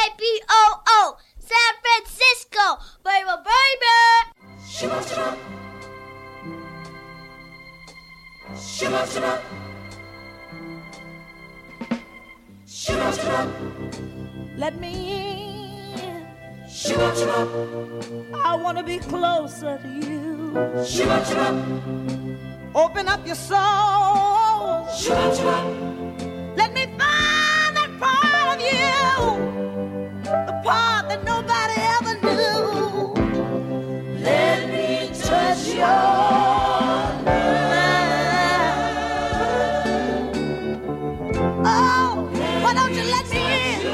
KBOO, San Francisco, baby, baby. Shimmer, shimmer. Shimmer, shimmer. Shimmer, shimmer. Let me in. Shimmer, shimmer. I want to be closer to you. Shimmer, shimmer. Open up your soul. Shimmer, shimmer. Let me find that part of you, the part that nobody ever knew. Let me touch your mind. Oh, why don't you let me in?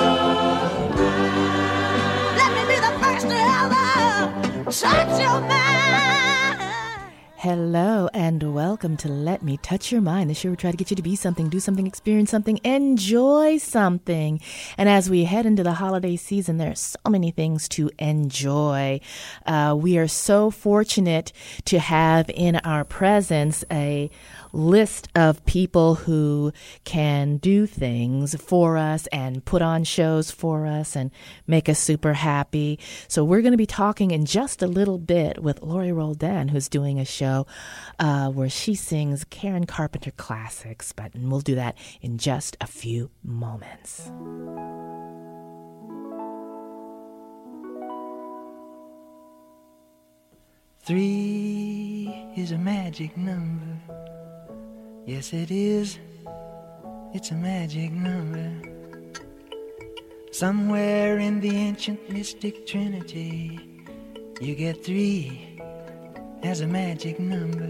Let me be the first to ever touch your mind. Hello and welcome to Let Me Touch Your Mind, the show where we try to get you to be something, do something, experience something, enjoy something. And as we head into the holiday season, there are so many things to enjoy. We are so fortunate to have in our presence a list of people who can do things for us and put on shows for us and make us super happy. So we're going to be talking in just a little bit with Lori Roldan, who's doing a show where she sings Karen Carpenter classics, but we'll do that in just a few moments. Three is a magic number. Yes, it is. It's a magic number. Somewhere in the ancient mystic trinity, you get three as a magic number.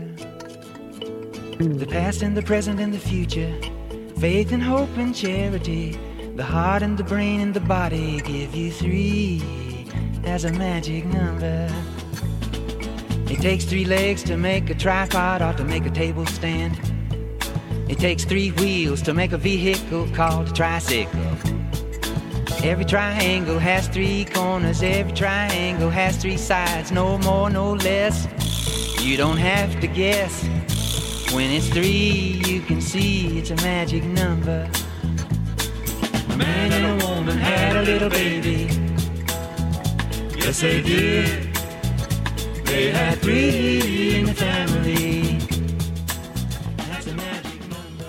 The past and the present and the future, faith and hope and charity, the heart and the brain and the body give you three as a magic number. It takes three legs to make a tripod or to make a table stand. It takes three wheels to make a vehicle called a tricycle. Every triangle has three corners, every triangle has three sides, no more, no less. You don't have to guess. When it's three, you can see it's a magic number. A man and a woman had a little baby. Yes, they did. They had three in the family. That's a magic number.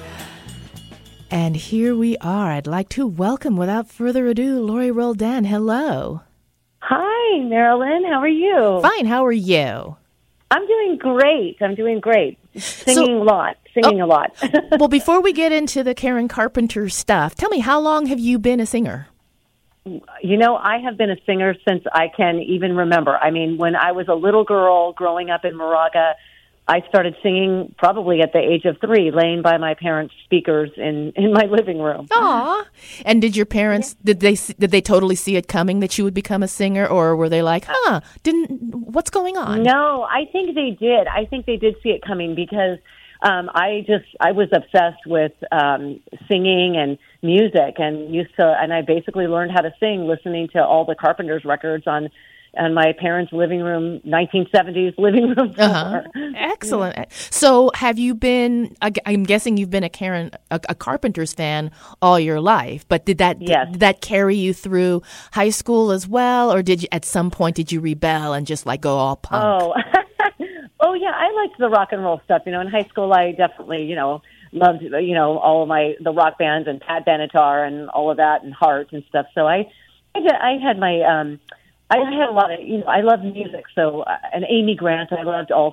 And here we are. I'd like to welcome, without further ado, Lori Roldan. Hello. Hi, Marilyn. How are you? Fine. How are you? I'm doing great. Singing a lot. Well, before we get into the Karen Carpenter stuff, tell me, how long have you been a singer? You know, I have been a singer since I can even remember. I mean, when I was a little girl growing up in Moraga, I started singing probably at the age of 3, laying by my parents' speakers in my living room. Aw. And did your parents, did they totally see it coming that you would become a singer, or were they like, what's going on? No, I think they did. I think they did see it coming because I was obsessed with singing and music and I basically learned how to sing listening to all the Carpenters records on my parents' living room, 1970s living room floor. Excellent. Yeah. So have you been, I'm guessing you've been a Carpenters fan all your life, but did that carry you through high school as well? Or at some point did you rebel and just like go all punk? Oh yeah, I liked the rock and roll stuff. You know, in high school I definitely, loved, all of the rock bands and Pat Benatar and all of that and Heart and stuff. So I had my, I had a lot of, I love music. So, and Amy Grant, I loved her.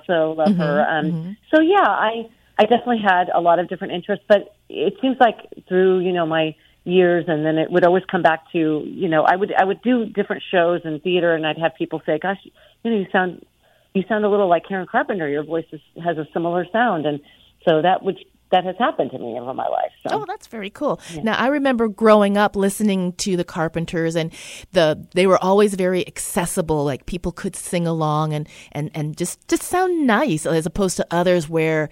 So yeah, I definitely had a lot of different interests, but it seems like through, my years, and then it would always come back to, I would do different shows in theater, and I'd have people say, gosh, you sound a little like Karen Carpenter. Your voice has a similar sound. And so that has happened to me over my life. So. Oh, that's very cool. Yeah. Now, I remember growing up listening to the Carpenters, and they were always very accessible. Like people could sing along and just sound nice, as opposed to others where,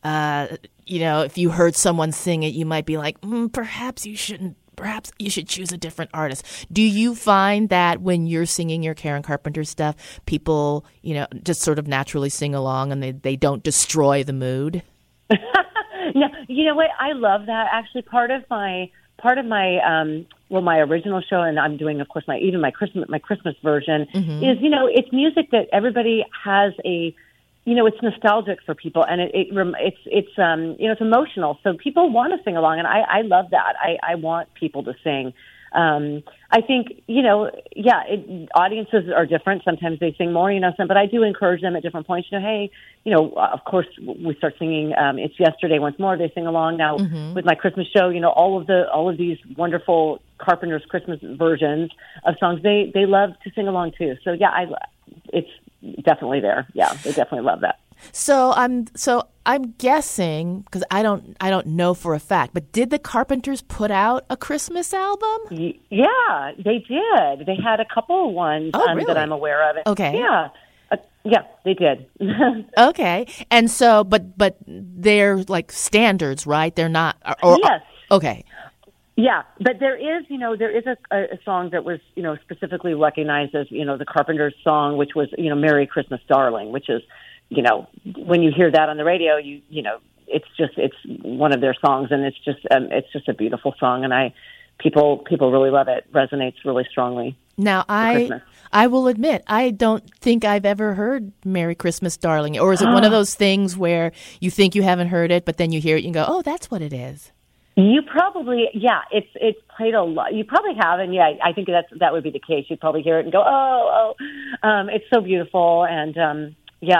if you heard someone sing it, you might be like, perhaps you shouldn't. Perhaps you should choose a different artist. Do you find that when you're singing your Karen Carpenter stuff, people, just sort of naturally sing along and they don't destroy the mood? Yeah, you know what? I love that. Actually, part of my part of my my original show, and I'm doing, of course, my Christmas version is, it's music that everybody has it's nostalgic for people, and it's emotional, so people want to sing along, and I love that. I want people to sing. I think, audiences are different. Sometimes they sing more, but I do encourage them at different points. Hey, of course, we start singing It's Yesterday once more. They sing along now with my Christmas show. All of these wonderful Carpenter's Christmas versions of songs. They love to sing along too. So yeah, it's definitely there. Yeah, they definitely love that. So I'm guessing, because I don't know for a fact, but did the Carpenters put out a Christmas album? Yeah, they did. They had a couple of ones really? that I'm aware of. Okay. Yeah. Yeah, they did. Okay. And so, but they're like standards, right? They're not. Yes. Okay. Yeah, but there is a song that was, specifically recognized as, the Carpenters song, which was, Merry Christmas, Darling, which is, when you hear that on the radio, it's one of their songs, and it's just a beautiful song, and people really love it. Resonates really strongly. Now, I will admit, I don't think I've ever heard Merry Christmas, Darling, or is it one of those things where you think you haven't heard it, but then you hear it and go, oh, that's what it is? You probably, it's played a lot. You probably have, and I think that would be the case. You'd probably hear it and go, it's so beautiful, and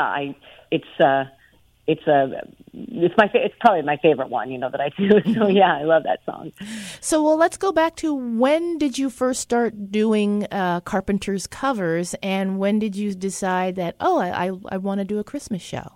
it's probably my favorite one, that I do. So yeah, I love that song. So let's go back to, when did you first start doing Carpenter's covers, and when did you decide that I want to do a Christmas show?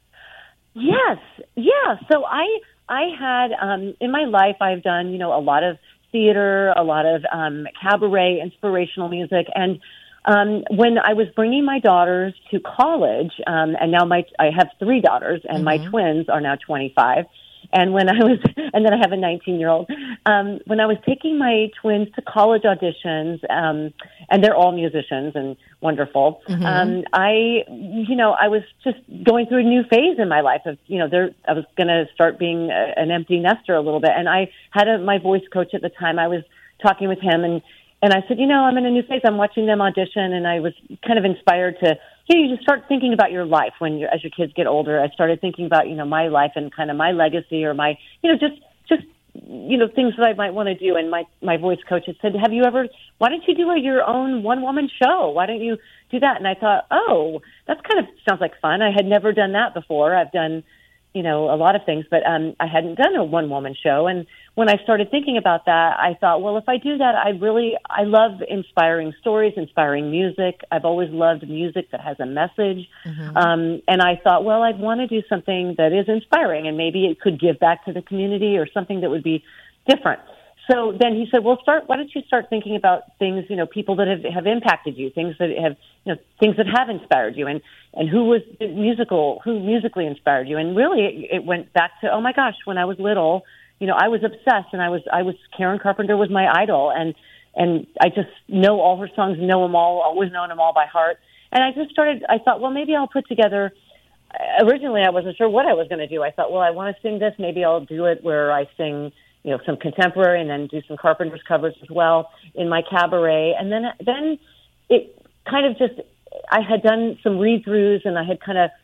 Yes, yeah. So I had, in my life, I've done, a lot of theater, a lot of cabaret, inspirational music. And when I was bringing my daughters to college, and now I have 3 daughters, and my twins are now 25. And and then I have a 19-year-old. When I was taking my twins to college auditions, and they're all musicians and wonderful, I was just going through a new phase in my life of, I was going to start being an empty nester a little bit. And I had my voice coach at the time. I was talking with him, and I said, I'm in a new phase. I'm watching them audition, and I was kind of inspired to, you just start thinking about your life as your kids get older. I started thinking about, my life and kind of my legacy, or my, just things that I might want to do. And my voice coach had said, why don't you do your own one-woman show? Why don't you do that? And I thought, that's kind of sounds like fun. I had never done that before. I've done, a lot of things, but I hadn't done a one-woman show. And when I started thinking about that, I thought, well, if I do that, I love inspiring stories, inspiring music. I've always loved music that has a message. And I thought, well, I'd want to do something that is inspiring, and maybe it could give back to the community, or something that would be different. So then he said, well, why don't you start thinking about things, people that have impacted you, things that have inspired you, and who musically inspired you. And really it went back to, oh my gosh, when I was little, I was obsessed, and I was Karen Carpenter was my idol, and I just know all her songs, know them all, always known them all by heart. And I thought, well, maybe I'll put together, originally I wasn't sure what I was going to do. I thought, well, I want to sing this, maybe I'll do it where I sing, some contemporary, and then do some Carpenter's covers as well in my cabaret. And then it kind of just, I had done some read-throughs, and I had kind of,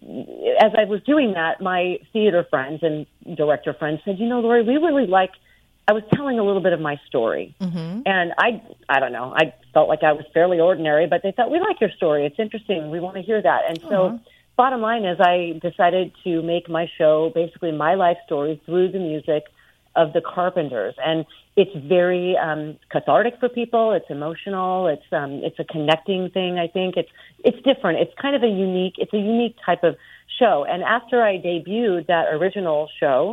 as I was doing that, my theater friends and director friends said, Lori, we really I was telling a little bit of my story. And I don't know, I felt like I was fairly ordinary, but they thought, we like your story. It's interesting. We want to hear that. And so bottom line is, I decided to make my show basically my life story through the music of the Carpenters. And it's very cathartic for people. It's emotional. It's a connecting thing. I think it's different. It's kind of a unique type of show. And after I debuted that original show,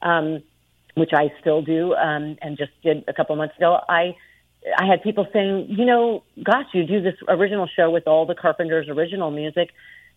which I still do, and just did a couple months ago, I had people saying, gosh, you do this original show with all the Carpenters' original music.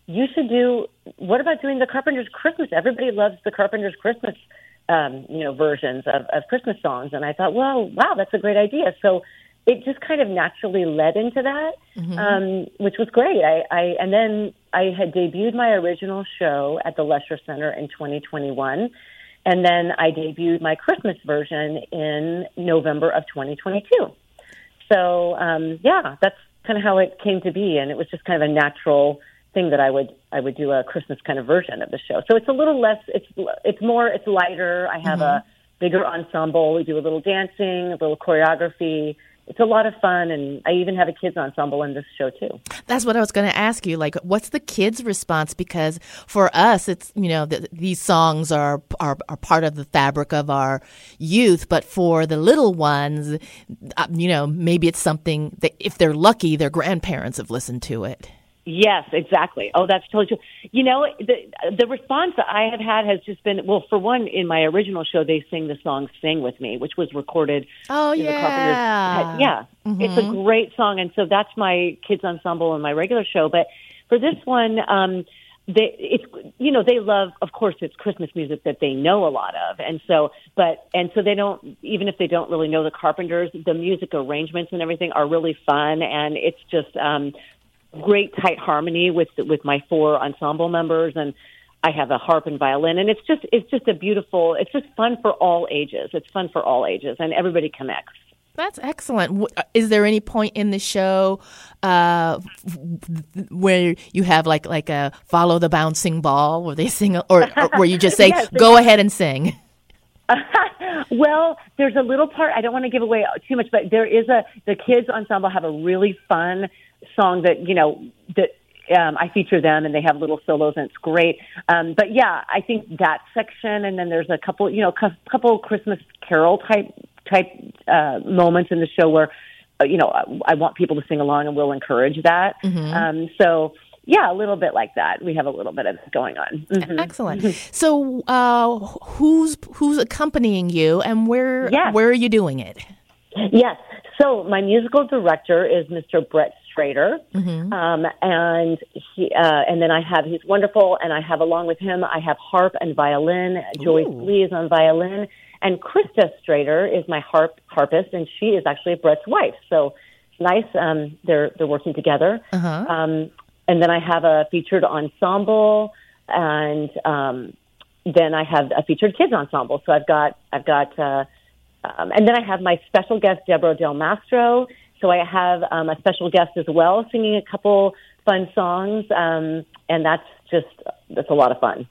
What about doing the Carpenters' Christmas? Everybody loves the Carpenters' Christmas versions of Christmas songs. And I thought, well, wow, that's a great idea. So it just kind of naturally led into that, which was great. And then I had debuted my original show at the Lesher Center in 2021. And then I debuted my Christmas version in November of 2022. So, that's kind of how it came to be. And it was just kind of a natural thing that I would do a Christmas kind of version of the show. So it's a little less, it's lighter. I have a bigger ensemble. We do a little dancing, a little choreography. It's a lot of fun, and I even have a kids ensemble in this show too. That's what I was going to ask you. Like, what's the kids' response? Because for us, it's these songs are part of the fabric of our youth. But for the little ones, maybe it's something that if they're lucky, their grandparents have listened to it. Yes, exactly. Oh, that's totally true. The response that I have had has just been, well, for one, in my original show, they sing the song "Sing With Me," which was recorded. Oh, in yeah. the Carpenters. Yeah. Mm-hmm. It's a great song. And so that's my kids ensemble in my regular show. But for this one, they love, of course, it's Christmas music that they know a lot of. And so they don't, even if they don't really know the Carpenters, the music arrangements and everything are really fun. And it's just, great tight harmony with my 4 ensemble members, and I have a harp and violin, and it's just fun for all ages. It's fun for all ages, and everybody connects. That's excellent. Is there any point in the show where you have like a follow the bouncing ball, where they sing, or where you just say, yes, go ahead and sing? Well, there's a little part, I don't want to give away too much, but there is the kids ensemble have a really fun song that I feature them, and they have little solos, and it's great. But yeah, I think that section, and then there's a couple Christmas Carol type moments in the show where I want people to sing along, and we'll encourage that. Mm-hmm. So yeah, a little bit like that. We have a little bit of that going on. Mm-hmm. Excellent. So who's accompanying you, and where are you doing it? Yes. So my musical director is Mr. Brett Strader, mm-hmm. And then he's wonderful, and I have along with him, I have harp and violin. Joyce Lee is on violin, and Krista Strader is my harpist, and she is actually Brett's wife. So nice. They're working together. Uh-huh. And then I have a featured ensemble, and then I have a featured kids ensemble. So I've got. And then I have my special guest, Deborah Del Mastro. So I have a special guest as well, singing a couple fun songs, and that's a lot of fun.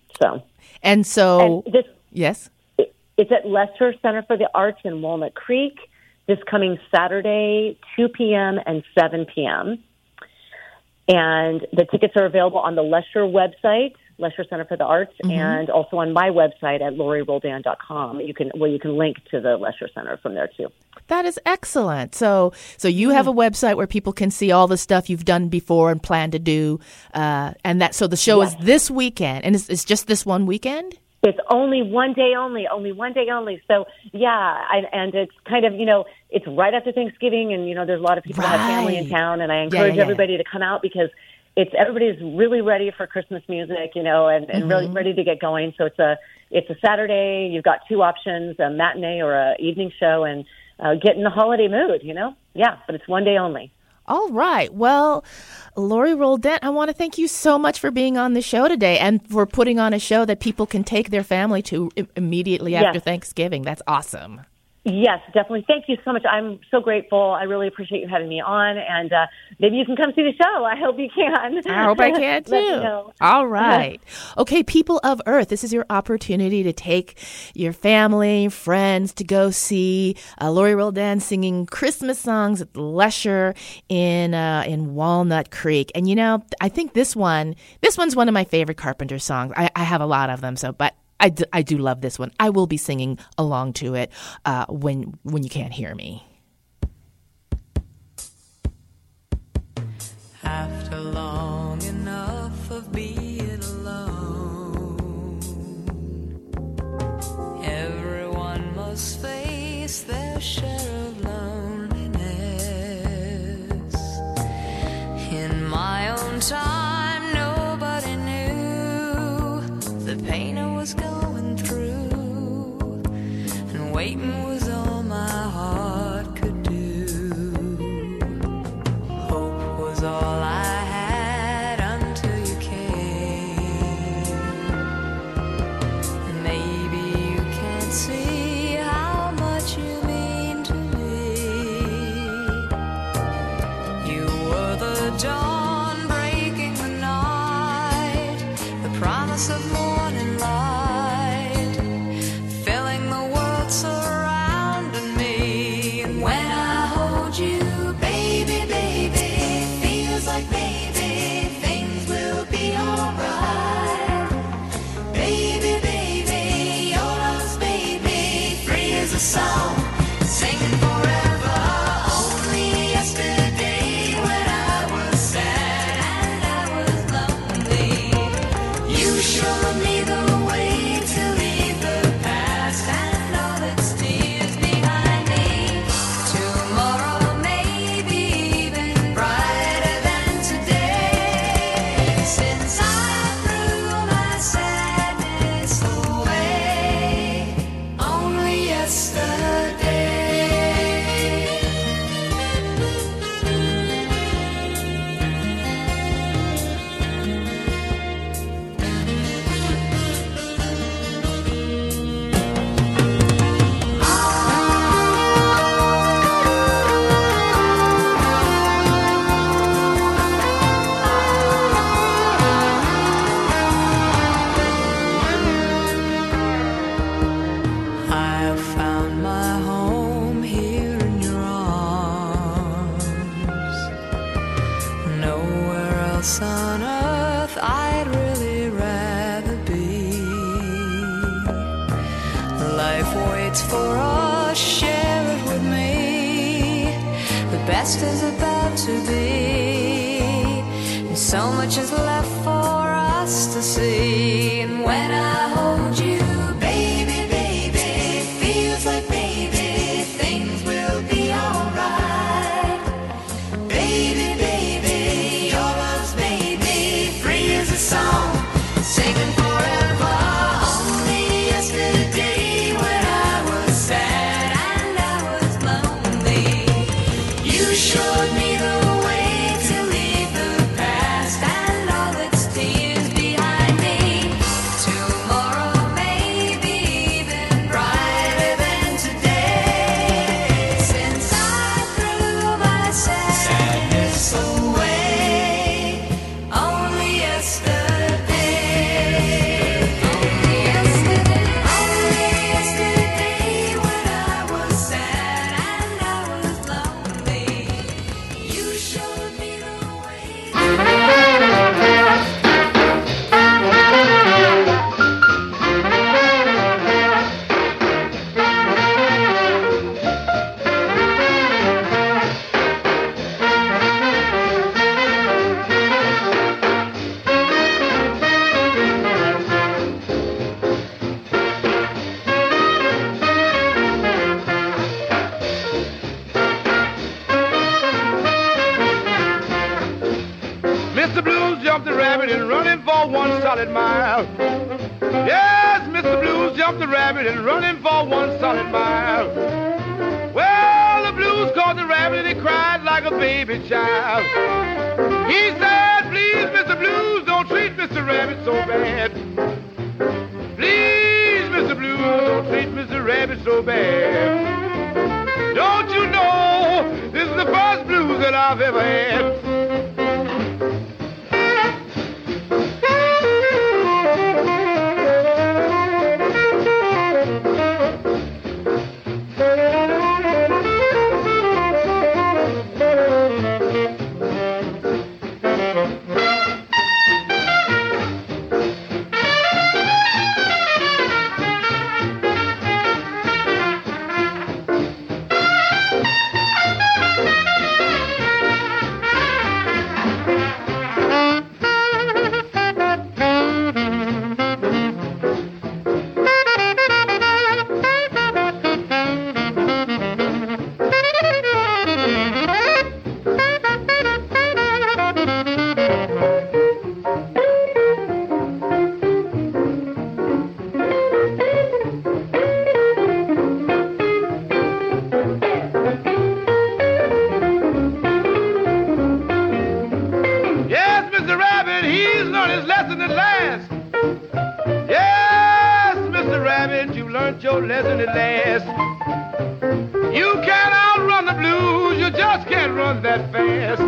Yes, it's at Lesher Center for the Arts in Walnut Creek this coming Saturday, 2 p.m. and 7 p.m. And the tickets are available on the Lesher website, Lesher Center for the Arts, mm-hmm. and also on my website at LoriRoldan.com. You can link to the Lesher Center from there too. That is excellent. So you have a website where people can see all the stuff you've done before and plan to do, so the show is this weekend, and it's just this one weekend? It's only one day only. So and it's kind of, it's right after Thanksgiving, and there's a lot of people that have family in town, and I encourage everybody to come out because everybody's really ready for Christmas music, and mm-hmm. really ready to get going. So it's a Saturday. You've got 2 options, a matinee or a evening show, and get in the holiday mood, Yeah, but it's one day only. All right. Well, Lori Roldan, I want to thank you so much for being on the show today and for putting on a show that people can take their family to immediately after Thanksgiving. That's awesome. Yes, definitely. Thank you so much. I'm so grateful. I really appreciate you having me on, and maybe you can come see the show. I hope you can. I hope I can, too. Let me know. All right. Okay, people of Earth, this is your opportunity to take your family, friends to go see Lori Roldan singing Christmas songs at the Lesher in Walnut Creek. And, I think this one's one of my favorite Carpenter songs. I have a lot of them, but I do love this one. I will be singing along to it when you can't hear me. After long enough of being alone, everyone must face their share of loneliness. In my own time, nobody knew the pain I was going through, and waiting was all my heart could do. Hope was all I had until you came. it's for us, share it with me. The best is about to be, and so much is left for us to see. And when I hold you, baby, baby, feels like maybe things will be alright. Baby, baby, your love's made me free as a song, singing forever. Only yesterday when I was sad and I was lonely, you showed me the way to leave the past and all its tears behind me. Tomorrow may be even brighter than today, since I threw my sadness away. Only yesterday, only yesterday, only yesterday when I was sad and I was lonely, you showed me the way. Mr. Blues jumped the rabbit and running for 1 solid mile. Yes, Mr. Blues jumped the rabbit and running for 1 solid mile. Well, the blues caught the rabbit and he cried like a baby child. He said, please, Mr. Blues, don't treat Mr. Rabbit so bad. Please, Mr. Blues, don't treat Mr. Rabbit so bad. Don't you know this is the first blues that I've ever had? Yes, Mr. Rabbit, he's learned his lesson at last. Yes, Mr. Rabbit, you learned your lesson at last. You can't outrun the blues, you just can't run that fast.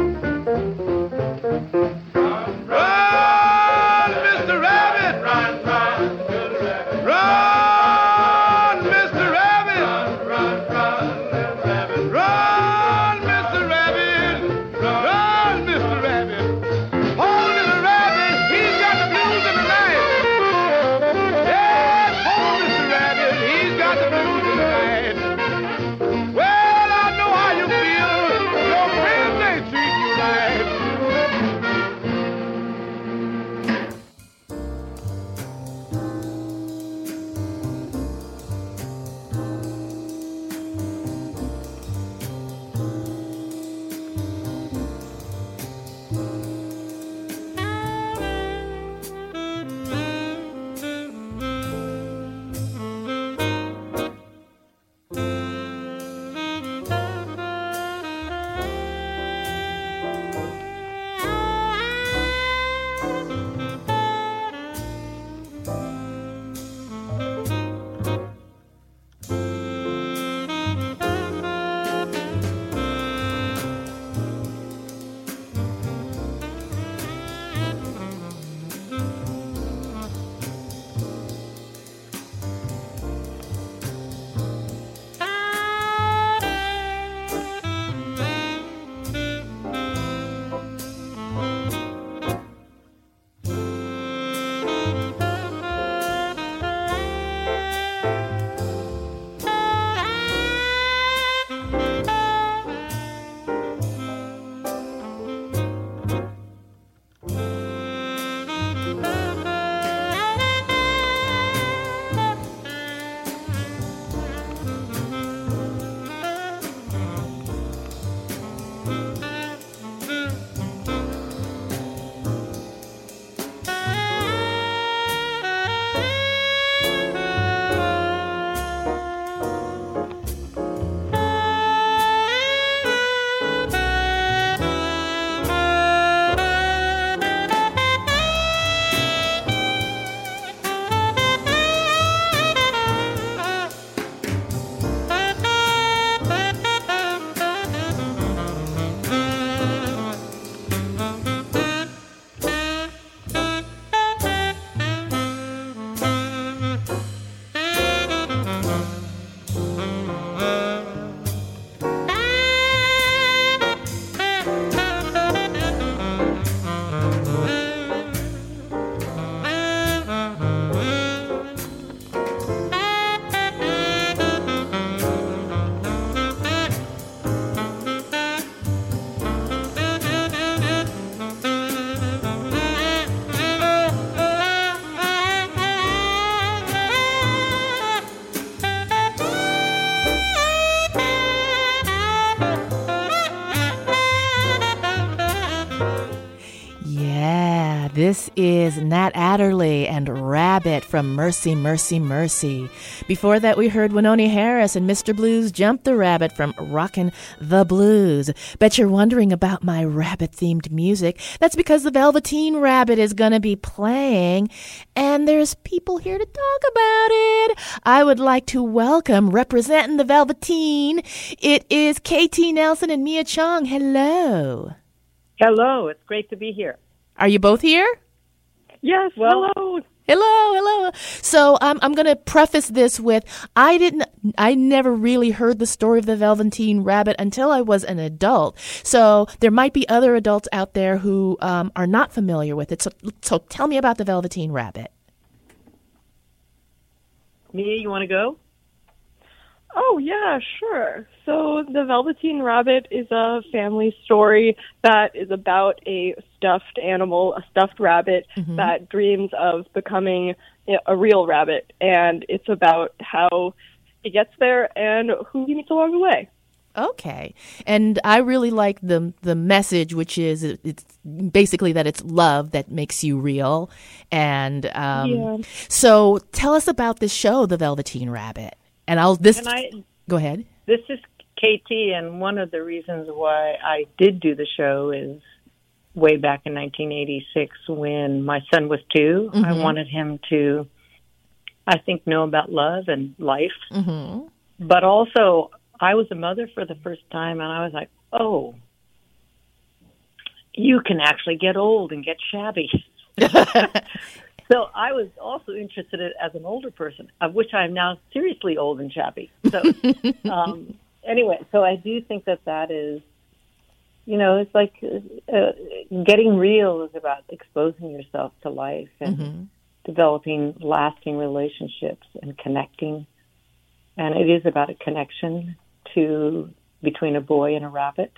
Run, Mr. Rabbit! Run, run, Mr. Rabbit! Run, Mr. Rabbit! Run, run, Mr. Rabbit! Run, Mr. Rabbit! Run, Mr. Rabbit! Poor little rabbit, he's got the blues in the night. Yeah, poor Mr. Rabbit, he's got the blues in the night. Well, I know how you feel. Your friends ain't treat you This is Nat Adderley and Rabbit from Mercy, Mercy, Mercy. Before that, we heard Wynonie Harris and Mr. Blues Jump the Rabbit from Rockin' the Blues. Bet you're wondering about my rabbit-themed music. That's because the Velveteen Rabbit is going to be playing, and there's people here to talk about it. I would like to welcome, representing the Velveteen, it is KT Nelson and Mia Chong. Hello. Hello. It's great to be here. Are you both here? Yes. Well, hello. Hello. So I'm going to preface this with I never really heard the story of the Velveteen Rabbit until I was an adult. So there might be other adults out there who are not familiar with it. So tell me about the Velveteen Rabbit. Mia, you want to go? Oh, yeah, sure. So The Velveteen Rabbit is a family story that is about a stuffed animal, a stuffed rabbit that dreams of becoming a real rabbit. And it's about how he gets there and who he meets along the way. Okay. And I really like the message, which is it's basically that it's love that makes you real. And so tell us about this show, The Velveteen Rabbit. And go ahead. This is KT, and one of the reasons why I did do the show is way back in 1986 when my son was 2. I wanted him to, I think, know about love and life. But also, I was a mother for the first time, and I was like, oh, you can actually get old and get shabby. So I was also interested in it as an older person, of which I am now seriously old and shabby. So anyway, so I do think that is, it's like getting real is about exposing yourself to life and developing lasting relationships and connecting. And it is about a connection between a boy and a rabbit.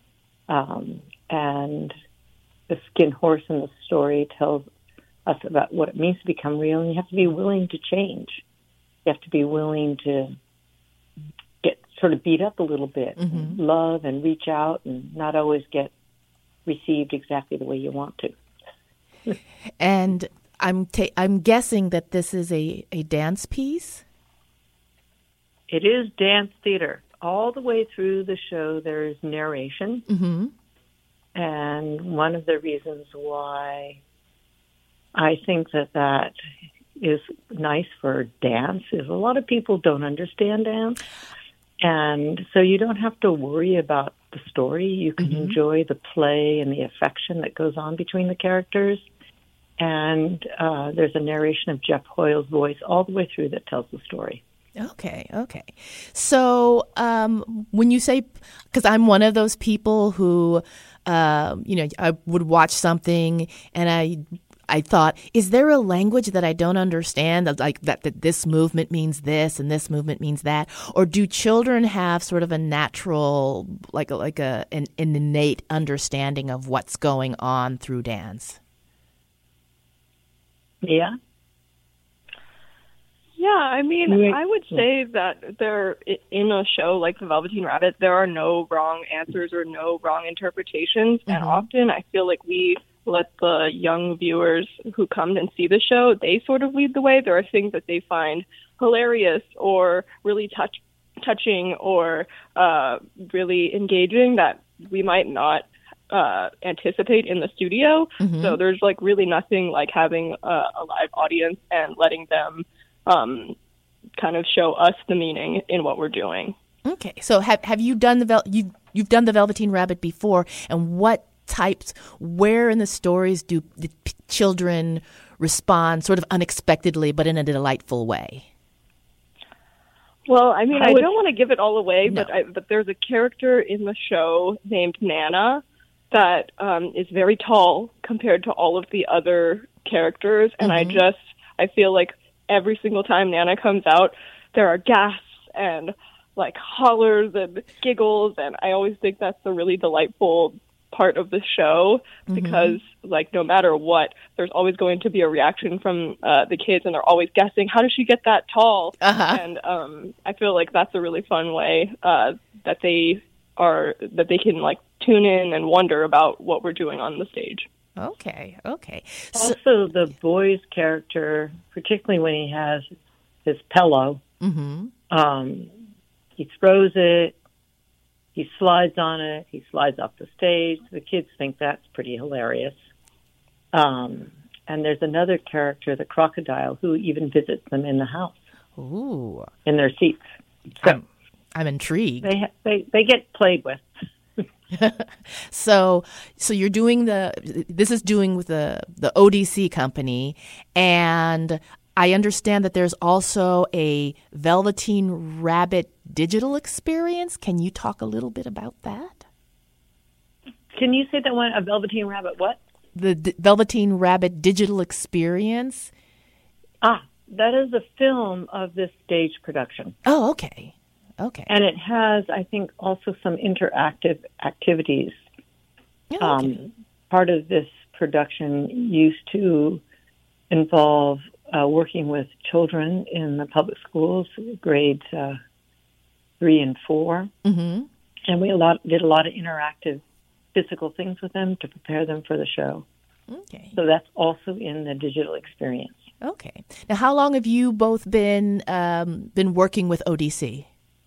And the skin horse in the story tells us about what it means to become real, and you have to be willing to change. You have to be willing to get sort of beat up a little bit, and love and reach out and not always get received exactly the way you want to. And I'm guessing that this is a dance piece? It is dance theater. All the way through the show, there's narration. And one of the reasons why I think that is nice for dance is a lot of people don't understand dance. And so you don't have to worry about the story. You can enjoy the play and the affection that goes on between the characters. And there's a narration of Jeff Hoyle's voice all the way through that tells the story. Okay. So when you say, because I'm one of those people who, I would watch something and I thought, is there a language that I don't understand, like that this movement means this and this movement means that? Or do children have sort of a natural, an innate understanding of what's going on through dance? Yeah. Yeah, I mean, I would say that there, in a show like The Velveteen Rabbit, there are no wrong answers or no wrong interpretations. Mm-hmm. And often I feel like we let the young viewers who come and see the show, they sort of lead the way. There are things that they find hilarious or really touching or really engaging that we might not anticipate in the studio. Mm-hmm. So there's like really nothing like having a live audience and letting them kind of show us the meaning in what we're doing. Okay, so have you done you've done the Velveteen Rabbit before, and what types, where in the stories do the children respond sort of unexpectedly but in a delightful way? Well, I mean, I don't want to give it all away, no. but there's a character in the show named Nana that is very tall compared to all of the other characters, and mm-hmm. I feel like every single time Nana comes out, there are gasps and like hollers and giggles, and I always think that's a really delightful part of the show because mm-hmm. like no matter what, there's always going to be a reaction from the kids, and they're always guessing, how does she get that tall? Uh-huh. And I feel like that's a really fun way that they can like tune in and wonder about what we're doing on the stage. Okay. Also, the boy's character, particularly when he has his pillow, mm-hmm. He throws it, he slides on it, he slides off the stage. The kids think that's pretty hilarious. And there's another character, the crocodile, who even visits them in the house. Ooh. In their seats. So I'm intrigued. They get played with. So you're doing this is doing with the ODC company, and I understand that there's also a Velveteen Rabbit digital experience. Can you talk a little bit about that? Can you say that one? A Velveteen Rabbit what? The Velveteen Rabbit digital experience. That is a film of this stage production. Oh, okay. And it has, I think, also some interactive activities. Oh, okay. Part of this production used to involve working with children in the public schools, grades 3 and 4. Mm-hmm. And we did a lot of interactive physical things with them to prepare them for the show. Okay. So that's also in the digital experience. Okay. Now, how long have you both been working with ODC?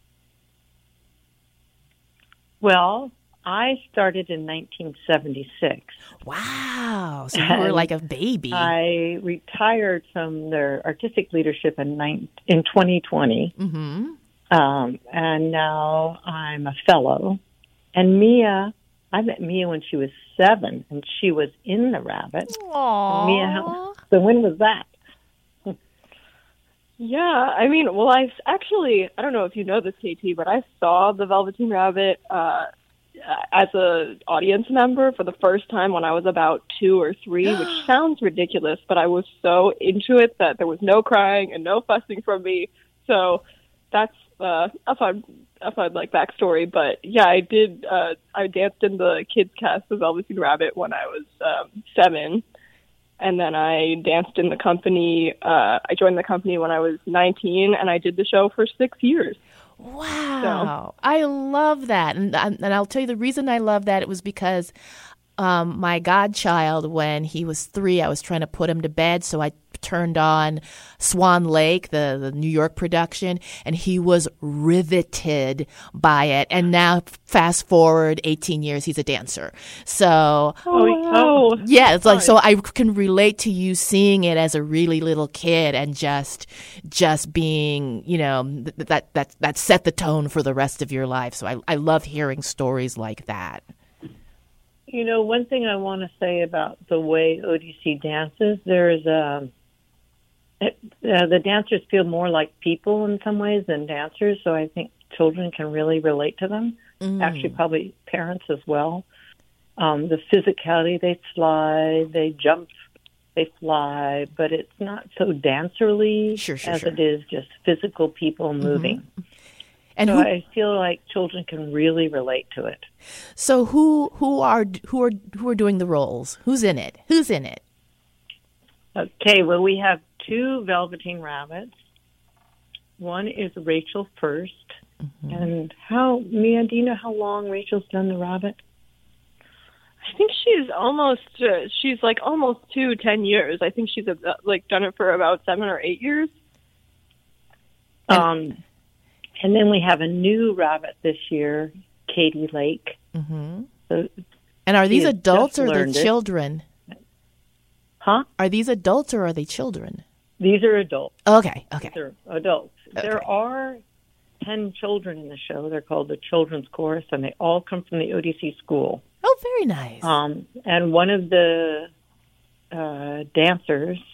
Well, I started in 1976. Wow. So you were like a baby. I retired from their artistic leadership in 2020. Mm-hmm. And now I'm a fellow. And I met Mia when she was 7, and she was in The Rabbit. Aww. So when was that? Yeah, I mean, well, I don't know if you know this, KT, but I saw the Velveteen Rabbit as an audience member for the first time when I was about 2 or 3, which sounds ridiculous, but I was so into it that there was no crying and no fussing from me. So that's a fun like backstory. But yeah, I did. I danced in the kids cast of Velveteen Rabbit when I was 7. And then I danced in the company. I joined the company when I was 19, and I did the show for 6 years. Wow. So. I love that. And I'll tell you the reason I love that, it was because my godchild, when he was 3, I was trying to put him to bed, so I turned on Swan Lake, the New York production, and he was riveted by it. And now, fast forward 18 years, he's a dancer. So, yeah, it's like, so I can relate to you seeing it as a really little kid and just being, that set the tone for the rest of your life. So I love hearing stories like that. One thing I want to say about the way ODC dances, there's the dancers feel more like people in some ways than dancers, so I think children can really relate to them. Actually, probably parents as well. The physicality, they slide, they jump, they fly, but it's not so dancerly as it is just physical people moving. Mm-hmm. And so I feel like children can really relate to it. So who are doing the roles? Who's in it? Okay, well, we have 2 Velveteen Rabbits, One is Rachel First. And Mia, do you know how long Rachel's done the rabbit? I think she's almost 10 years. I think she's done it for about 7 or 8 years. And then we have a new rabbit this year, Katie Lake. Mm-hmm. So, and are these adults or the children? Huh? Are these adults or are they children? These are adults. Okay. These are adults. Okay. There are 10 children in the show. They're called the Children's Chorus, and they all come from the ODC school. Oh, very nice. And one of the dancers,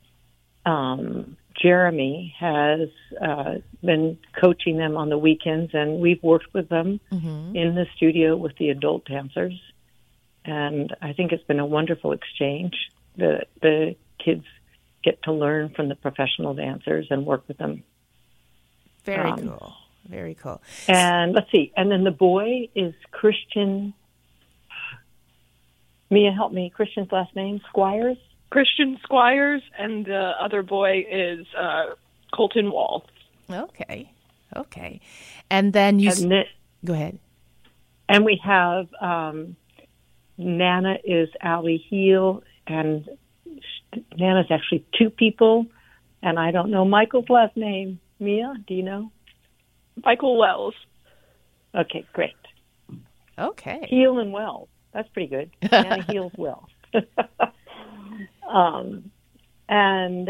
Jeremy, has been coaching them on the weekends, and we've worked with them in the studio with the adult dancers. And I think it's been a wonderful exchange. The kids get to learn from the professional dancers and work with them. Very cool. Very cool. And let's see. And then the boy is Christian. Mia, help me. Christian's last name? Squires? Christian Squires, and the other boy is Colton Wall. Okay. And then go ahead. And we have Nana is Allie Heel, and Nana's actually 2 people, and I don't know Michael's last name. Mia, do you know? Michael Wells. Okay, great. Okay. Heel and Wells. That's pretty good. Nana Heels Wells. And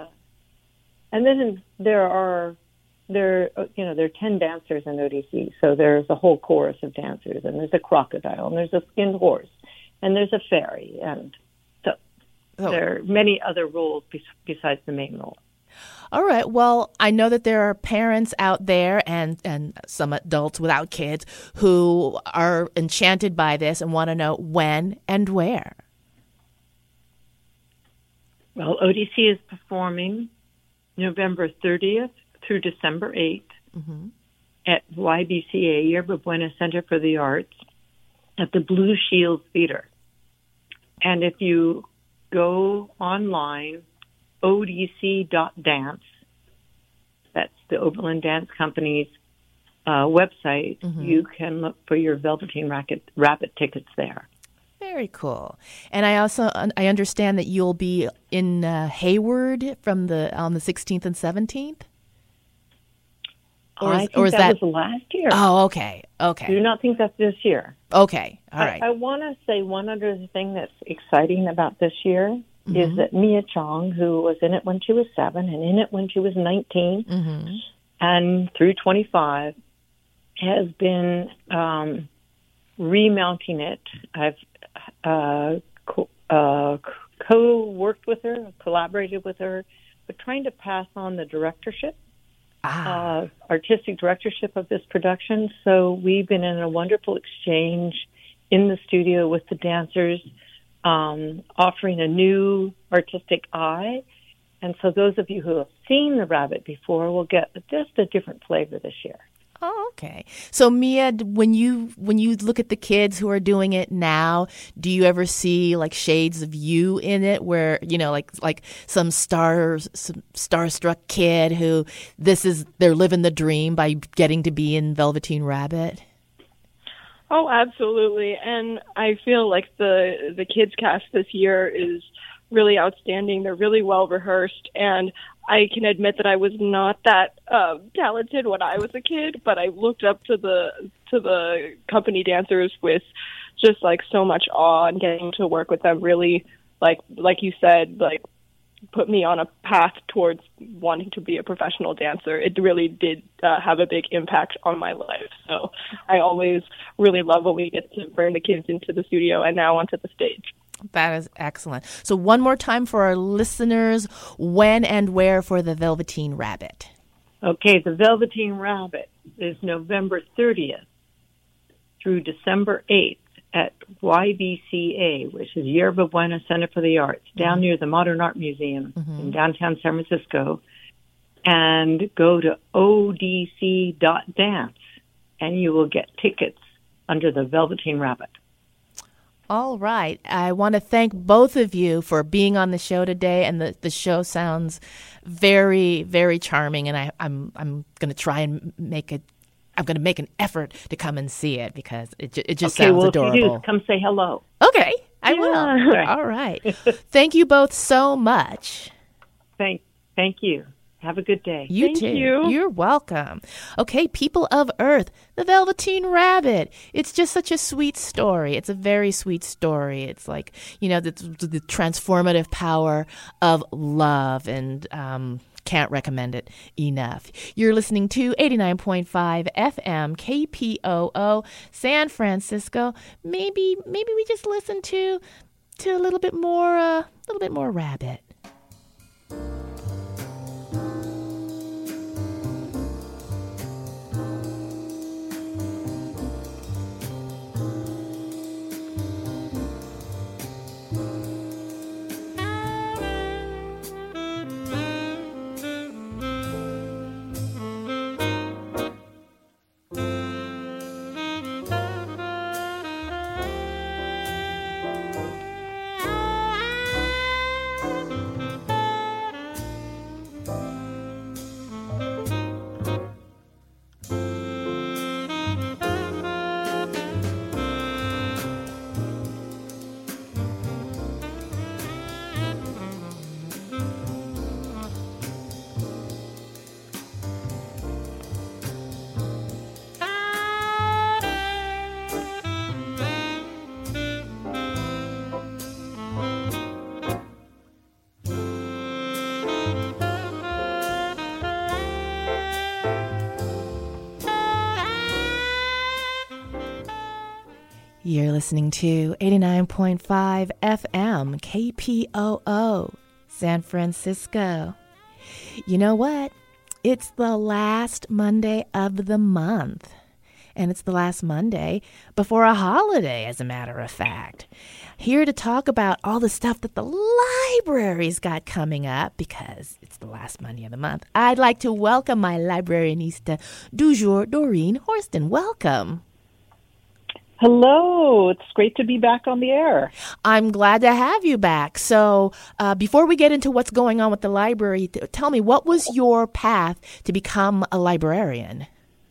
then there are 10 dancers in ODC, so there's a whole chorus of dancers, and there's a crocodile, and there's a skinned horse, and there's a fairy, and so there are many other roles besides the main role. All right. Well, I know that there are parents out there and some adults without kids who are enchanted by this and want to know when and where. Well, ODC is performing November 30th through December 8th at YBCA, Yerba Buena Center for the Arts, at the Blue Shield Theater. And if you go online, odc.dance, that's the Oberlin Dance Company's website, you can look for your Velveteen Rabbit tickets there. Very cool. And I understand that you'll be in Hayward on the 16th and 17th? I think that was last year. Oh, okay. Do not think that's this year. Okay, all right. I want to say one other thing that's exciting about this year is that Mia Chong, who was in it when she was 7 and in it when she was 19 and through 25, has been remounting it. I've co-worked with her, collaborated with her, but trying to pass on the directorship, artistic directorship of this production. So we've been in a wonderful exchange in the studio with the dancers, offering a new artistic eye. And so those of you who have seen the rabbit before will get just a different flavor this year. Oh, okay. So Mia, when you look at the kids who are doing it now, do you ever see like shades of you in it, where like some starstruck kid who they're living the dream by getting to be in Velveteen Rabbit? Oh, absolutely. And I feel like the kids cast this year is really outstanding. They're really well rehearsed, and I can admit that I was not that talented when I was a kid, but I looked up to the company dancers with just like so much awe, and getting to work with them really, like you said, like put me on a path towards wanting to be a professional dancer. It really did have a big impact on my life. So I always really love when we get to bring the kids into the studio and now onto the stage. That is excellent. So one more time for our listeners, when and where for the Velveteen Rabbit? Okay, the Velveteen Rabbit is November 30th through December 8th at YBCA, which is Yerba Buena Center for the Arts, down near the Modern Art Museum in downtown San Francisco. And go to odc.dance, and you will get tickets under the Velveteen Rabbit. All right. I want to thank both of you for being on the show today, and the show sounds very, very charming, and I'm going to try and make an effort to come and see it because it just sounds adorable. If you do, come say hello. Okay, I will. All right. Thank you both so much. Thank you. Have a good day. Thank you. You're welcome. Okay, people of Earth, the Velveteen Rabbit. It's just such a sweet story. It's a very sweet story. It's like, the transformative power of love, and can't recommend it enough. You're listening to 89.5 FM KPOO San Francisco. Maybe we just listen to a little bit more Rabbit. You're listening to 89.5 FM KPOO San Francisco. You know what? It's the last Monday of the month. And it's the last Monday before a holiday, as a matter of fact. Here to talk about all the stuff that the library's got coming up, because it's the last Monday of the month, I'd like to welcome my librarianista du jour, Doreen Horston. Welcome. Hello. It's great to be back on the air. I'm glad to have you back. So before we get into what's going on with the library, tell me, what was your path to become a librarian?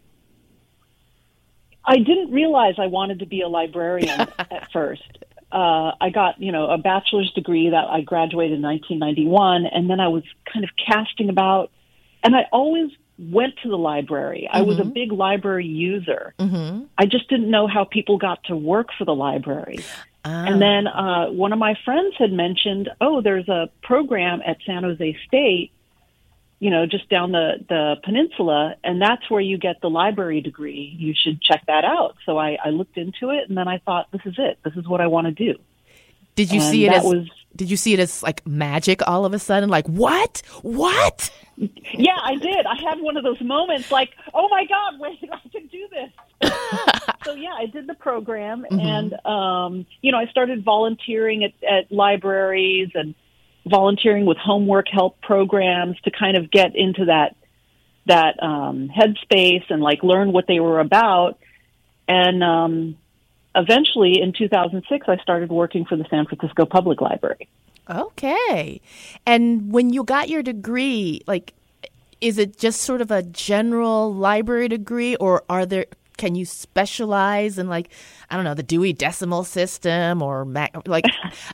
I didn't realize I wanted to be a librarian at first. I got, a bachelor's degree that I graduated in 1991, and then I was kind of casting about, and I always went to the library. I was a big library user. I just didn't know how people got to work for the library. And then one of my friends had mentioned, there's a program at San Jose State, just down the peninsula, and that's where you get the library degree. You should check that out. So I looked into it, and then I thought, this is it. This is what I want to do. Did you see it as like magic all of a sudden? Like, what? Yeah, I did. I had one of those moments like, oh my God, wait, I can do this. So yeah, I did the program, and I started volunteering at libraries and volunteering with homework help programs to kind of get into that headspace and like learn what they were about. And eventually, in 2006, I started working for the San Francisco Public Library. Okay. And when you got your degree, like, is it just sort of a general library degree, or can you specialize in, like, I don't know, the Dewey Decimal System, or like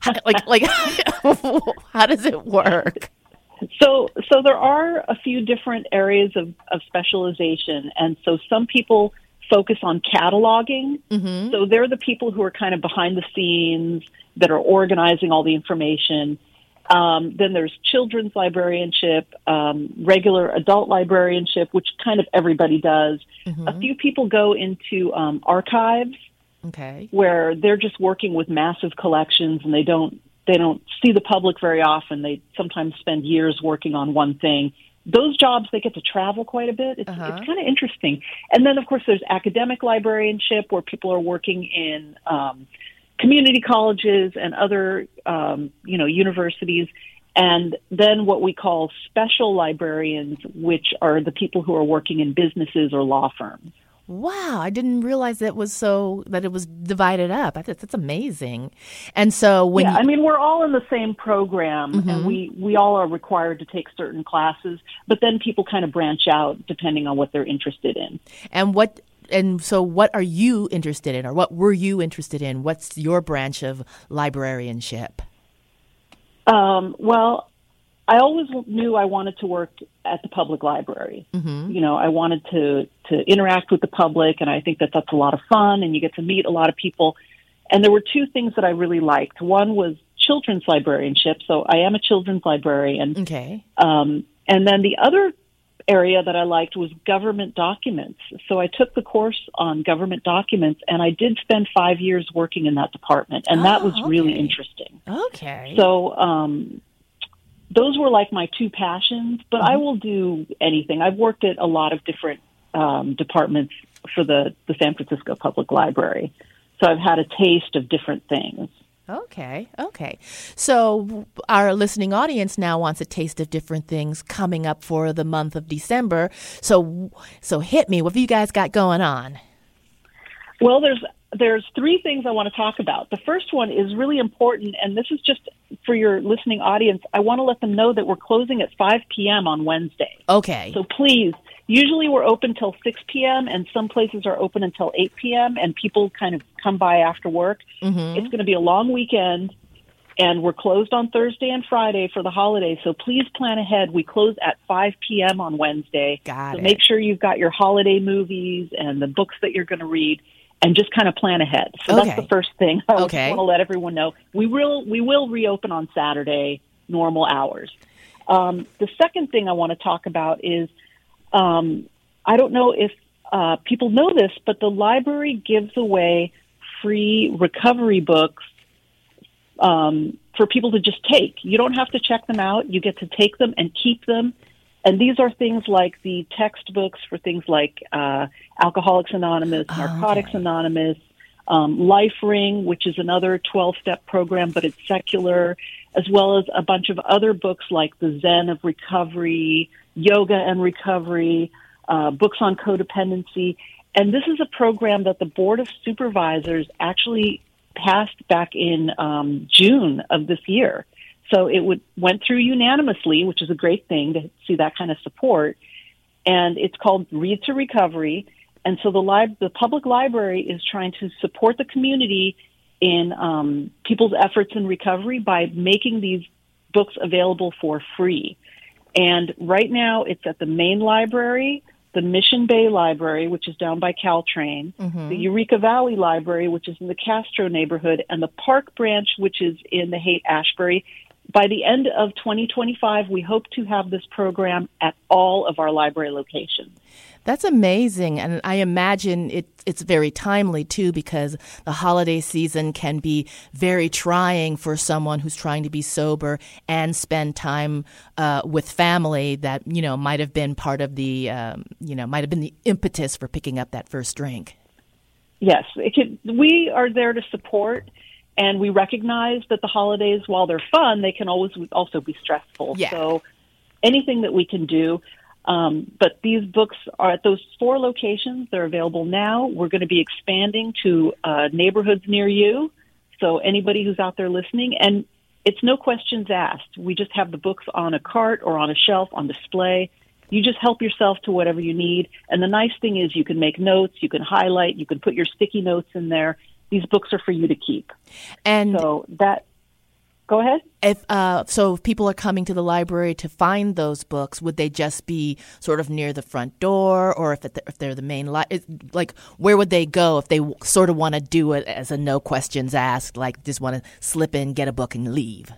how does it work? So there are a few different areas of specialization, and so some people focus on cataloging. So they're the people who are kind of behind the scenes that are organizing all the information. Then there's children's librarianship, regular adult librarianship, which kind of everybody does. A few people go into archives, where they're just working with massive collections, and they don't see the public very often. They sometimes spend years working on one thing. Those jobs, they get to travel quite a bit. It's kind of interesting. And then, of course, there's academic librarianship, where people are working in community colleges and other, universities. And then what we call special librarians, which are the people who are working in businesses or law firms. Wow, I didn't realize that it was divided up. That's amazing. And so I mean, we're all in the same program, and we all are required to take certain classes, but then people kind of branch out depending on what they're interested in. And so what are you interested in, or what were you interested in? What's your branch of librarianship? Well, I always knew I wanted to work at the public library. You know, I wanted to interact with the public, and I think that that's a lot of fun, and you get to meet a lot of people. And there were two things that I really liked. One was children's librarianship, so I am a children's librarian. Okay. And then the other area that I liked was government documents. So I took the course on government documents, and I did spend 5 years working in that department, and that was really interesting. Okay. So those were like my two passions, but I will do anything. I've worked at a lot of different departments for the San Francisco Public Library, so I've had a taste of different things. Okay. So our listening audience now wants a taste of different things coming up for the month of December. So hit me. What have you guys got going on? Well, there's three things I want to talk about. The first one is really important, and this is just for your listening audience. I want to let them know that we're closing at 5 p.m. on Wednesday. Okay. So please, usually we're open till 6 p.m., and some places are open until 8 p.m., and people kind of come by after work. It's going to be a long weekend, and we're closed on Thursday and Friday for the holidays, so please plan ahead. We close at 5 p.m. on Wednesday. So make sure you've got your holiday movies and the books that you're going to read, and just kind of plan ahead. So that's the first thing I just want to let everyone know. We will reopen on Saturday, normal hours. The second thing I want to talk about is, I don't know if people know this, but the library gives away free recovery books for people to just take. You don't have to check them out. You get to take them and keep them. And these are things like the textbooks for things like Alcoholics Anonymous, Narcotics Anonymous, Life Ring, which is another 12-step program, but it's secular, as well as a bunch of other books like The Zen of Recovery, Yoga and Recovery, books on codependency. And this is a program that the Board of Supervisors actually passed back in June of this year. So it went through unanimously, which is a great thing to see that kind of support. And it's called Read to Recovery. And so the public library is trying to support the community in people's efforts in recovery by making these books available for free. And right now it's at the main library, the Mission Bay Library, which is down by Caltrain, the Eureka Valley Library, which is in the Castro neighborhood, and the Park Branch, which is in the Haight-Ashbury. By the end of 2025, we hope to have this program at all of our library locations. That's amazing. And I imagine it's very timely, too, because the holiday season can be very trying for someone who's trying to be sober and spend time with family that, might have been part of the, might have been the impetus for picking up that first drink. Yes, we are there to support. And we recognize that the holidays, while they're fun, they can always also be stressful. Yeah. So anything that we can do. But these books are at those 4 locations. They're available now. We're going to be expanding to neighborhoods near you. So anybody who's out there listening, and it's no questions asked. We just have the books on a cart or on a shelf on display. You just help yourself to whatever you need. And the nice thing is you can make notes, you can highlight, you can put your sticky notes in there. These books are for you to keep. And so go ahead. If people are coming to the library to find those books, would they just be sort of near the front door, or if they're the main where would they go if they sort of want to do it as a no questions asked, like just want to slip in, get a book, and leave?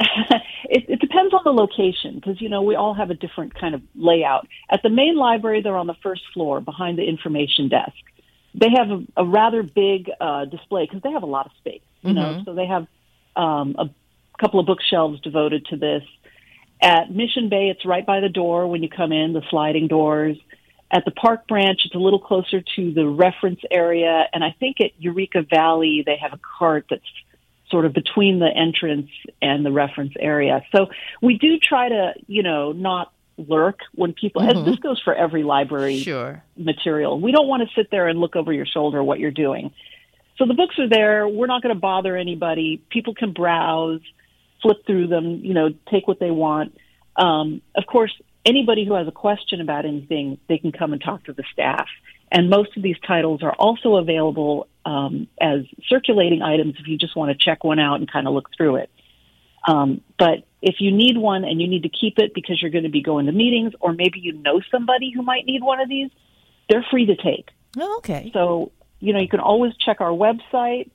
It depends on the location because we all have a different kind of layout. At the main library, they're on the first floor behind the information desk. They have a rather big display because they have a lot of space, so they have a couple of bookshelves devoted to this. At Mission Bay, it's right by the door when you come in, the sliding doors. At the Park Branch, it's a little closer to the reference area. And I think at Eureka Valley, they have a cart that's sort of between the entrance and the reference area. So we do try to, not lurk when people, and this goes for every library material. We don't want to sit there and look over your shoulder what you're doing. So the books are there. We're not going to bother anybody. People can browse, flip through them, take what they want. Of course, anybody who has a question about anything, they can come and talk to the staff. And most of these titles are also available as circulating items if you just want to check one out and kind of look through it. But if you need one and you need to keep it because you're going to be going to meetings, or maybe you know somebody who might need one of these, they're free to take. Oh, okay. So, you can always check our website,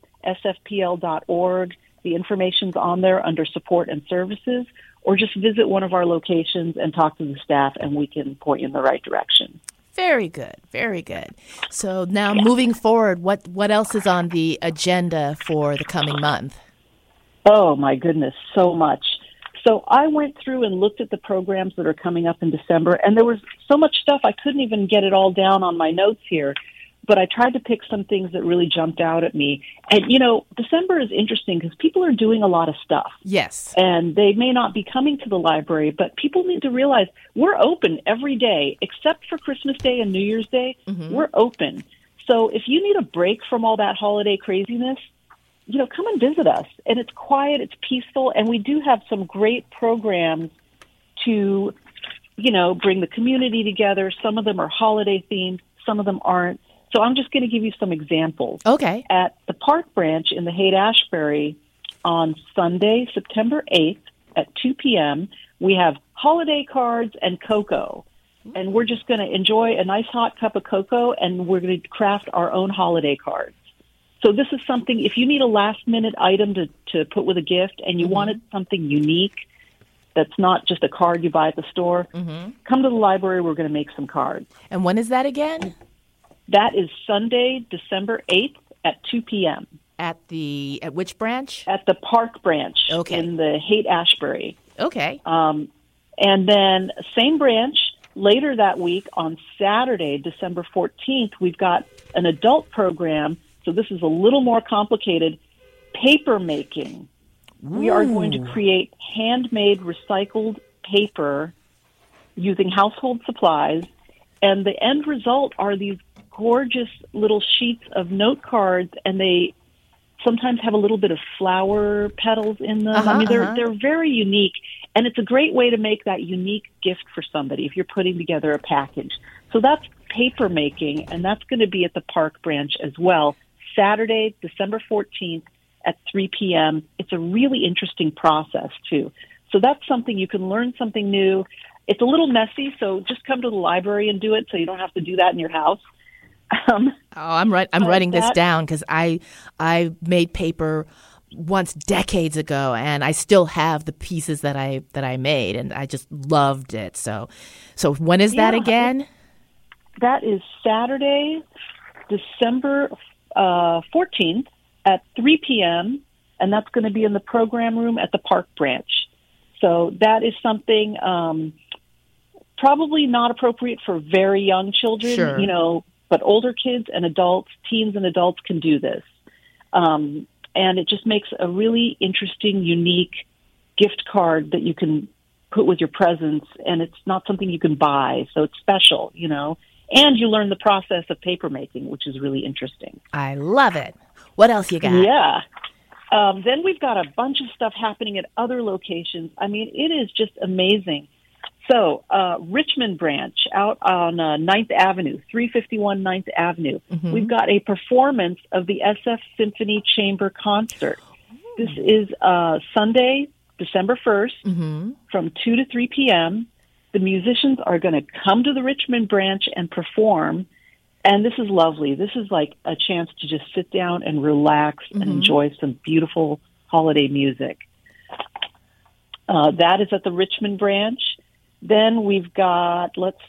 sfpl.org. The information's on there under support and services, or just visit one of our locations and talk to the staff, and we can point you in the right direction. Very good. Very good. So now moving forward, what else is on the agenda for the coming month? Oh, my goodness, so much. So I went through and looked at the programs that are coming up in December, and there was so much stuff I couldn't even get it all down on my notes here. But I tried to pick some things that really jumped out at me. And, December is interesting because people are doing a lot of stuff. Yes. And they may not be coming to the library, but people need to realize we're open every day, except for Christmas Day and New Year's Day. We're open. So if you need a break from all that holiday craziness, come and visit us. And it's quiet, it's peaceful, and we do have some great programs to, bring the community together. Some of them are holiday themed, some of them aren't. So I'm just going to give you some examples. Okay. At the Park Branch in the Haight-Ashbury on Sunday, September 8th at 2 p.m., we have holiday cards and cocoa. And we're just going to enjoy a nice hot cup of cocoa, and we're going to craft our own holiday cards. So this is something, if you need a last-minute item to put with a gift and you wanted something unique that's not just a card you buy at the store, come to the library. We're going to make some cards. And when is that again? That is Sunday, December 8th at 2 p.m. At which branch? At the Park Branch in the Haight-Ashbury. Okay. And then same branch, later that week on Saturday, December 14th, we've got an adult program. So this is a little more complicated, paper making. Ooh. We are going to create handmade recycled paper using household supplies. And the end result are these gorgeous little sheets of note cards, and they sometimes have a little bit of flower petals in them. They're very unique, and it's a great way to make that unique gift for somebody if you're putting together a package. So that's paper making, and that's going to be at the Park Branch as well, Saturday, December 14th at 3 p.m. It's a really interesting process, too. So that's something you can learn something new. It's a little messy, so just come to the library and do it so you don't have to do that in your house. I'm writing this down because I made paper once decades ago, and I still have the pieces that I made, and I just loved it. So when is that again? That is Saturday, December 14th at 3 p.m., and that's going to be in the program room at the Park Branch. So that is something probably not appropriate for very young children, but older kids and adults, teens and adults can do this. And it just makes a really interesting, unique gift card that you can put with your presents, and it's not something you can buy, so it's special, And you learn the process of paper making, which is really interesting. I love it. What else you got? Yeah. Then we've got a bunch of stuff happening at other locations. I mean, it is just amazing. So, Richmond Branch out on 9th Avenue, 351 9th Avenue. We've got a performance of the SF Symphony Chamber Concert. This is Sunday, December 1st from 2 to 3 p.m. The musicians are going to come to the Richmond Branch and perform. And this is lovely. This is like a chance to just sit down and relax and enjoy some beautiful holiday music. That is at the Richmond Branch. Then we've got,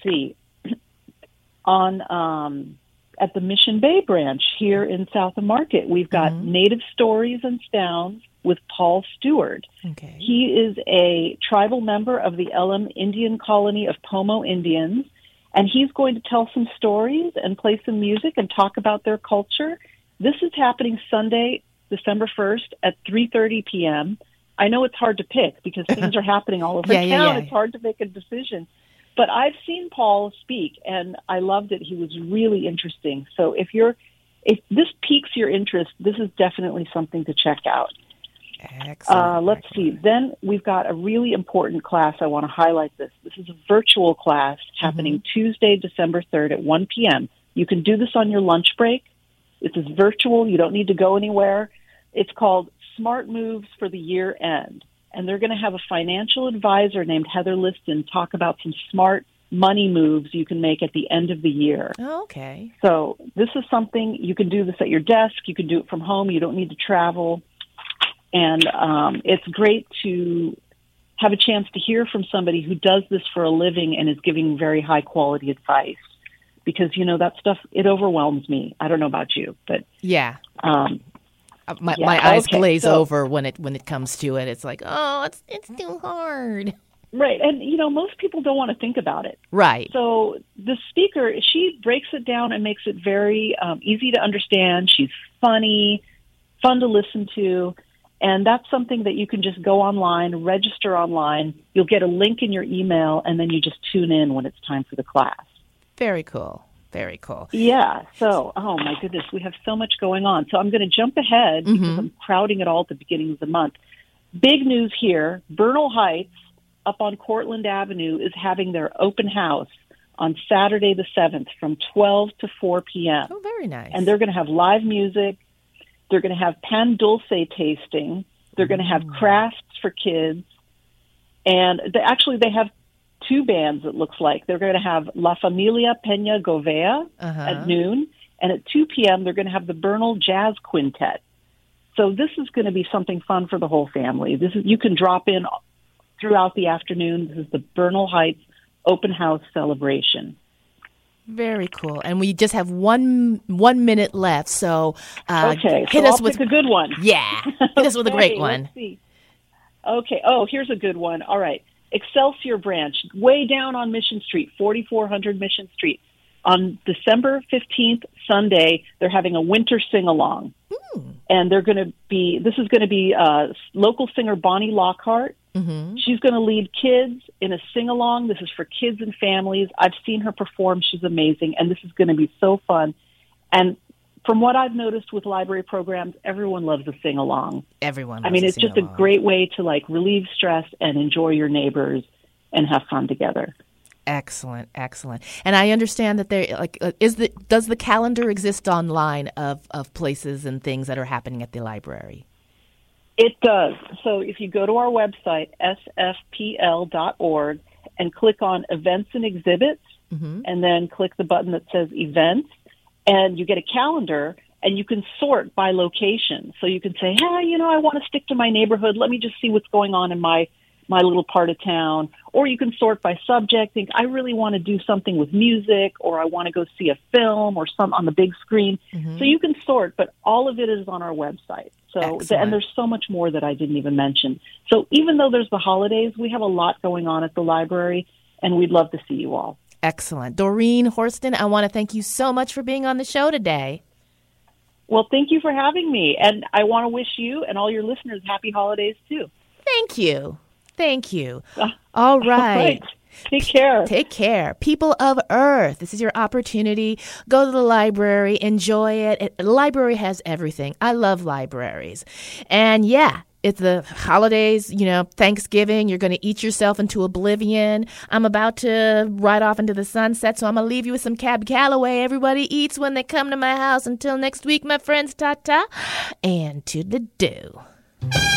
on at the Mission Bay Branch here in South of Market, we've got Native Stories and Sounds with Paul Stewart. Okay. He is a tribal member of the Elam Indian Colony of Pomo Indians, and he's going to tell some stories and play some music and talk about their culture. This is happening Sunday, December 1st at 3:30 p.m. I know it's hard to pick because things are happening all over town. Yeah. It's hard to make a decision. But I've seen Paul speak, and I loved it. He was really interesting. So if this piques your interest, this is definitely something to check out. Excellent. Let's see. Then we've got a really important class. I want to highlight this. This is a virtual class happening Tuesday, December 3rd at 1 p.m. You can do this on your lunch break. This is virtual. You don't need to go anywhere. It's called Smart Moves for the Year End. And they're going to have a financial advisor named Heather Liston talk about some smart money moves you can make at the end of the year. Oh, okay. So this is something, you can do this at your desk. You can do it from home. You don't need to travel. And it's great to have a chance to hear from somebody who does this for a living and is giving very high quality advice. Because, that stuff, it overwhelms me. I don't know about you, but... Yeah. My eyes glaze over when it comes to it. It's like, oh, it's too hard. Right. And, most people don't want to think about it. Right. So the speaker, she breaks it down and makes it very easy to understand. She's funny, fun to listen to. And that's something that you can just go online, register online. You'll get a link in your email, and then you just tune in when it's time for the class. Very cool. Very cool. Yeah. So, oh, my goodness, we have so much going on. So I'm going to jump ahead because I'm crowding it all at the beginning of the month. Big news here. Bernal Heights up on Cortlandt Avenue is having their open house on Saturday the 7th from 12 to 4 p.m. Oh, very nice. And they're going to have live music. They're going to have pan dulce tasting. They're going to have crafts for kids. And they have two bands, it looks like. They're going to have La Familia Peña Govea at noon. And at 2 p.m., they're going to have the Bernal Jazz Quintet. So this is going to be something fun for the whole family. You can drop in throughout the afternoon. This is the Bernal Heights Open House Celebration. Very cool. And we just have one minute left, so hit us with a good one. Yeah, hit us with a great one. Let's see. Okay. Oh, here's a good one. All right. Excelsior Branch, way down on Mission Street, 4400 Mission Street. On December 15th, Sunday, they're having a winter sing-along. And this is going to be local singer Bonnie Lockhart. She's going to lead kids in a sing-along. This is for kids and families. I've seen her perform. She's amazing. And this is going to be so fun. And from what I've noticed with library programs, everyone loves a sing-along. Everyone. It's just a great way to relieve stress and enjoy your neighbors and have fun together. Excellent. And I understand that does the calendar exist online of places and things that are happening at the library? It does. So if you go to our website, sfpl.org, and click on Events and Exhibits, and then click the button that says Events, and you get a calendar, and you can sort by location. So you can say, hey, I want to stick to my neighborhood. Let me just see what's going on in my little part of town. Or you can sort by subject. Think, I really want to do something with music, or I want to go see a film or some on the big screen. So you can sort, but all of it is on our website. So, and there's so much more that I didn't even mention. So even though there's the holidays, we have a lot going on at the library, and we'd love to see you all. Excellent. Doreen Horston, I want to thank you so much for being on the show today. Well, thank you for having me. And I want to wish you and all your listeners happy holidays, too. Thank you. All right. Take care. Take care. People of Earth, this is your opportunity. Go to the library. Enjoy it. The library has everything. I love libraries. And yeah, it's the holidays, Thanksgiving. You're going to eat yourself into oblivion. I'm about to ride off into the sunset, so I'm going to leave you with some Cab Calloway. Everybody eats when they come to my house. Until next week, my friends, ta-ta, and toodle-doo.